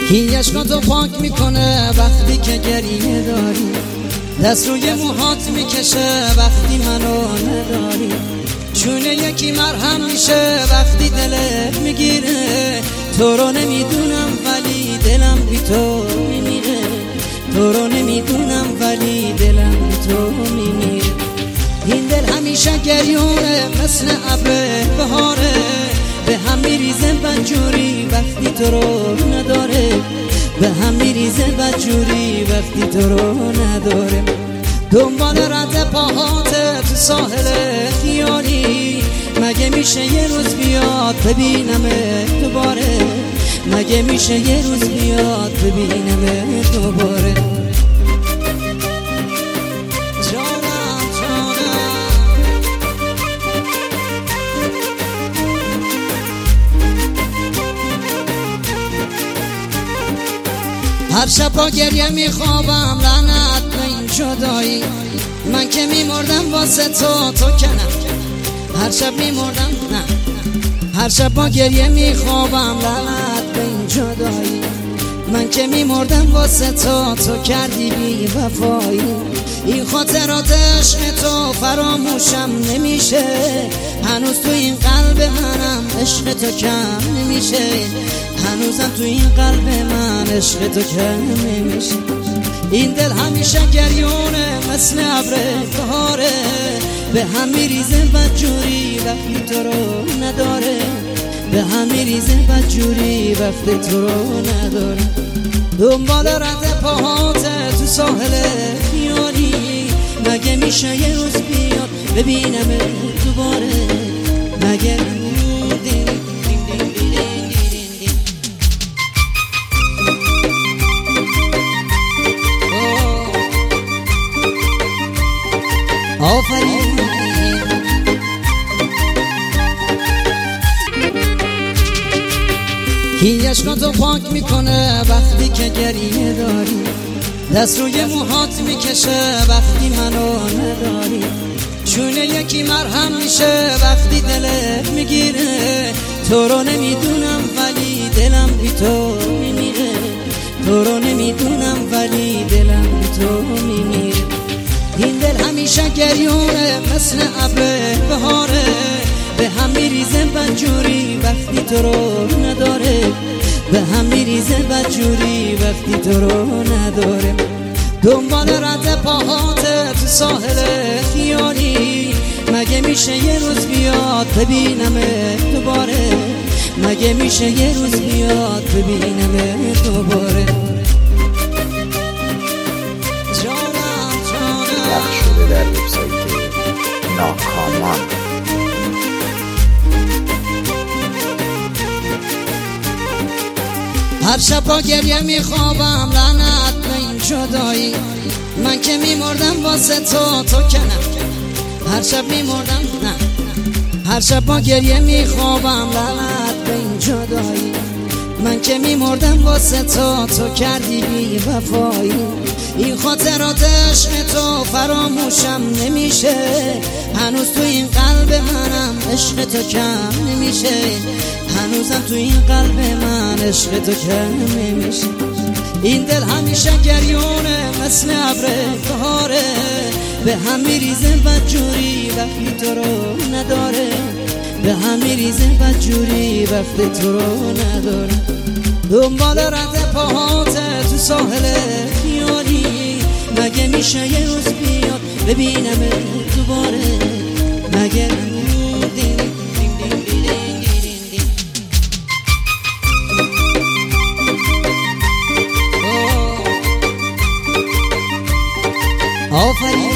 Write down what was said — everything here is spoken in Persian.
این عشقاتو پاک میکنه وقتی که گریه داری، دست روی موهات میکشه وقتی منو نداری، چونه یکی مرهم میشه وقتی دلت میگیره. تو رو نمیدونم ولی دلم بی تو میمیره، تو رو نمیدونم ولی دلم بی تو میمیره. این دل همیشه گریونه مثل ابر بهاره، به هم میریزه بدجوری وقتی تو رو نداره، به هم میریزه بدجوری وقتی تو رو نداره. دنبال رد پاهات تو ساحل خیالی، مگه میشه یه روز بیاد ببینمه دوباره، مگه میشه یه روز بیاد ببینمه دوباره. هر شب با گریه میخوابم لعنت به این جدایی، من که میمردم واسه تو، تو که نه. هر شب میمردم نه، هر شب با گریه میخوابم لعنت به این جدایی، من که میمردم واسه تو، تو کردی بی وفایی. این خاطرات عشق تو فراموشم نمیشه، هنوز تو این قلب منم عشق تو کم نمیشه، هنوزم تو این قلب من عشق تو کم نمیشه. این دل همیشه گریونه مثل ابر بهاره، به هم میریزه بدجوری وقتی تو رو نداره، به هم میریزه بدجوری وقتی تو رو نداره. دنبال رد پاهات تو ساحل خیالی، مگه میشه یه روز بیاد ببینم دوباره، مگه آفرین. این عشقاتو پاک میکنه وقتی که گریه داری، دست روی موهات میکشه وقتی منو نداری، چونه یکی مرهم میشه وقتی دلت میگیره. تو رو نمیدونم ولی دلم بی تو میمیره، تو رو نمیدونم ولی دلم بی تو میمیره. این دل همیشه گریونه مثل ابر بهاره، به هم میریزه بدجوری وقتی تو رو نداره، به هم میریزه بدجوری وقتی تو رو نداره. دنبال رد پاهات تو ساحل خیالی، مگه میشه یه روز بیاد ببینمه دوباره، مگه میشه یه روز بیاد ببینمه دوباره. شده در وبسایت ناکامان. هر شب با گریه میخوابم لعنت به این جدایی، من که میمردم واسه تو، تو که نه. هر شب میمردم نه، هر شب با گریه میخوابم لعنت به این جدایی، من که میمردم واسه تو، تو کردی بی وفایی. این خاطرات عشق تو فراموشم نمیشه، هنوز تو این قلب منم عشق تو کم نمیشه، هنوزم تو این قلب من عشق تو کم نمیشه. این دل همیشه گریونه مثل ابر بهاره، به هم میریزه بدجوری وقتی تو رو نداره، به هم میریزه بدجوری وقتی تو رو نداره. دنبال رد پاهات تو ساحل خیالی، مگه میشه یه روز بیاد ببینم دوباره، مگه آفرین.